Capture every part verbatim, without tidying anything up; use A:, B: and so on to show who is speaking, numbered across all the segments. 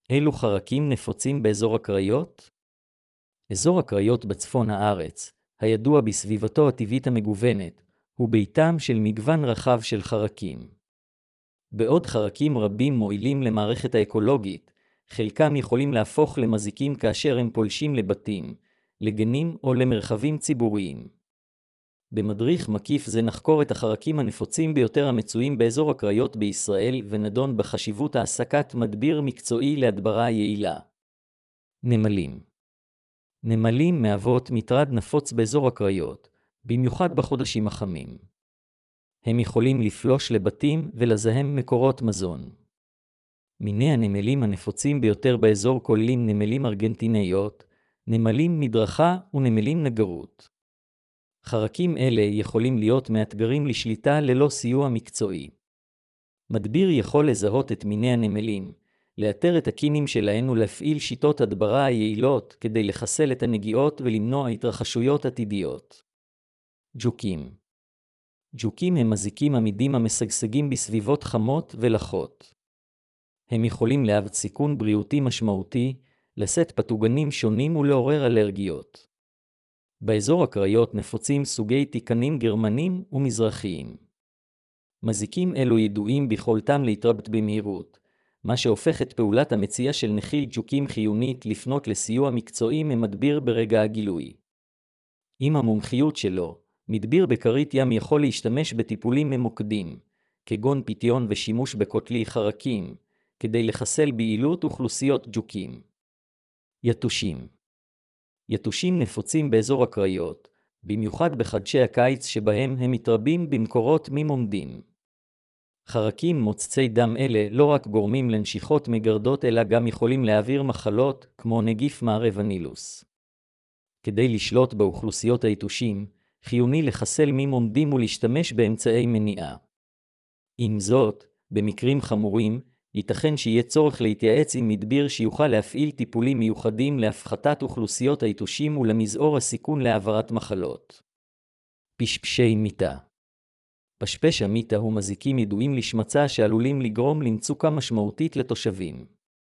A: אילו חרקים נפוצים באזור הקריות? אזור הקריות בצפון הארץ, הידוע בסביבתו הטבעית המגוונת, הוא ביתם של מגוון רחב של חרקים. בעוד חרקים רבים מועילים למערכת האקולוגית, חלקם יכולים להפוך למזיקים כאשר הם פולשים לבתים, לגנים או למרחבים ציבוריים. במדריך מקיף זה נחקור את החרקים הנפוצים ביותר המצויים באזור הקריות בישראל ונדון בחשיבות העסקת מדביר מקצועי להדברה יעילה. נמלים. נמלים מהוות מטרד נפוץ באזור הקריות, במיוחד בחודשים החמים. הם יכולים לפלוש לבתים ולזהם מקורות מזון. מיני הנמלים הנפוצים ביותר באזור כוללים נמלים ארגנטינאיות, נמלים מדרכה ונמלים נגרות. חרקים אלה יכולים להיות מאתגרים לשליטה ללא סיוע מקצועי. מדביר יכול לזהות את מיני הנמלים, לאתר את הקינים שלהן ולהפעיל שיטות הדברה היעילות כדי לחסל את הנגיעות ולמנוע התרחשויות עתידיות. ג'וקים. ג'וקים הם מזיקים עמידים המשגשגים בסביבות חמות ולחות. הם יכולים להוות סיכון בריאותי משמעותי, לשאת פתוגנים שונים ולעורר אלרגיות. באזור הקריות נפוצים סוגי תיקנים גרמנים ומזרחיים. מזיקים אלו ידועים ביכולתם להתרבות במהירות, מה שהופך את פעולת המציאה של נחיל ג'וקים חיונית לפנות לסיוע מקצועי ממדביר ברגע הגילוי. עם המומחיות שלו, מדביר בכרית ים יכול להשתמש בטיפולים ממוקדים, כגון פיתיון ושימוש בקוטלי חרקים, כדי לחסל ביעילות אוכלוסיות ג'וקים. יתושים. יתושים נפוצים באזור הקריות, במיוחד בחדשי הקיץ שבהם הם מתרבים במקורות מים עומדים. חרקים מוצצי דם אלה לא רק גורמים לנשיכות מגרדות אלא גם יכולים להעביר מחלות כמו נגיף מערב הנילוס. כדי לשלוט באוכלוסיות היתושים, חיוני לחסל מים עומדים ולהשתמש באמצעי מניעה. עם זאת, במקרים חמורים, ייתכן שיהיה צורך להתייעץ עם מדביר שיוכל להפעיל טיפולים מיוחדים להפחתת אוכלוסיות היתושים ולמזעור הסיכון להעברת מחלות. פשפשי מיטה. פשפש המיטה הוא מזיקים ידועים לשמצה שעלולים לגרום למצוקה משמעותית לתושבים.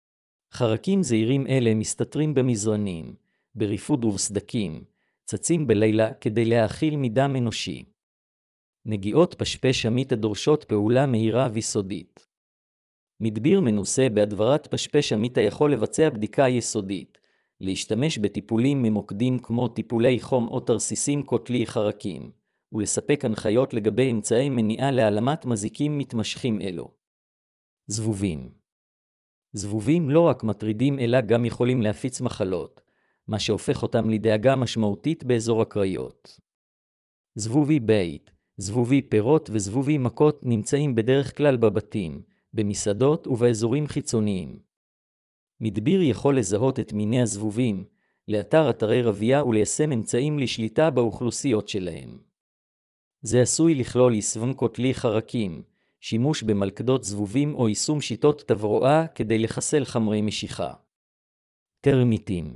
A: חרקים זעירים אלה מסתתרים במזרנים, בריפוד ובסדקים, צצים בלילה כדי להאכיל מדם אנושי. נגיעות פשפש המיטה דורשות פעולה מהירה ויסודית. מדביר מנוסה בהדברת פשפש המיטה יכול לבצע בדיקה יסודית, להשתמש בטיפולים ממוקדים כמו טיפולי חום או תרסיסים קוטלי חרקים, ולספק הנחיות לגבי אמצעי מניעה להעלמת מזיקים מתמשכים אלו. זבובים. זבובים לא רק מטרידים אלא גם יכולים להפיץ מחלות, מה שהופך אותם לדאגה משמעותית באזור הקריות. זבובי בית, זבובי פירות וזבובי מכות נמצאים בדרך כלל בבתים, במסעדות ובאזורים חיצוניים. מדביר יכול לזהות את מיני הזבובים, לאתר אתרי רבייה וליישם אמצעים לשליטה באוכלוסיות שלהם. זה עשוי לכלול יישום קוטלי חרקים, שימוש במלכדות זבובים או יישום שיטות תברואה כדי לחסל חמרי משיכה. טרמיטים.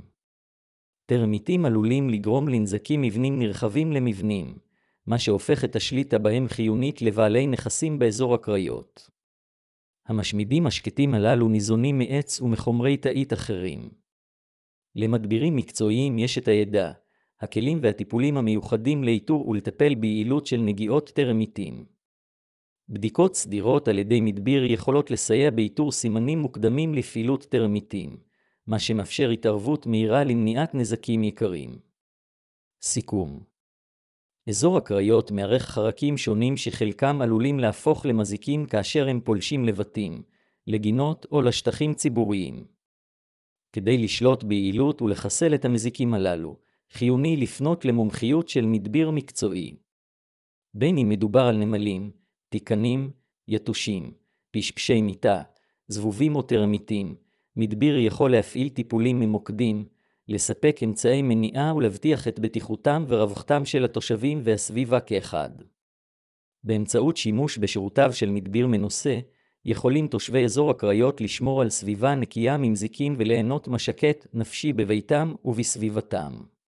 A: טרמיטים עלולים לגרום לנזקים מבנים נרחבים למבנים, מה שהופך את השליטה בהם חיונית לבעלי נכסים באזור הקריות. המשמידים השקטים הללו ניזונים מעץ ומחומרי תאית אחרים. למדבירים מקצועיים יש את הידע, הכלים והטיפולים המיוחדים לאיתור ולטפל ביעילות של נגיעות טרמיטים. בדיקות סדירות על ידי מדביר יכולות לסייע באיתור סימנים מוקדמים לפעילות טרמיטים, מה שמאפשר התערבות מהירה למניעת נזקים יקרים. סיכום. אזור הקריות מערך חרקים שונים שחלקם עלולים להפוך למזיקים כאשר הם פולשים לבתים, לגינות או לשטחים ציבוריים. כדי לשלוט ביעילות ולחסל את המזיקים הללו, חיוני לפנות למומחיות של מדביר מקצועי. בין אם מדובר על נמלים, תיקנים, יתושים, פשפשי מיטה, זבובים או טרמיטים, מדביר יכול להפעיל טיפולים ממוקדים, לספק אמצעי מניעה ולהבטיח את בטיחותם ורווחתם של התושבים והסביבה כאחד. באמצעות שימוש בשירותיו של מדביר מנוסה, יכולים תושבי אזור הקריות לשמור על סביבה נקייה ממזיקים וליהנות משקט נפשי בביתם ובסביבתם.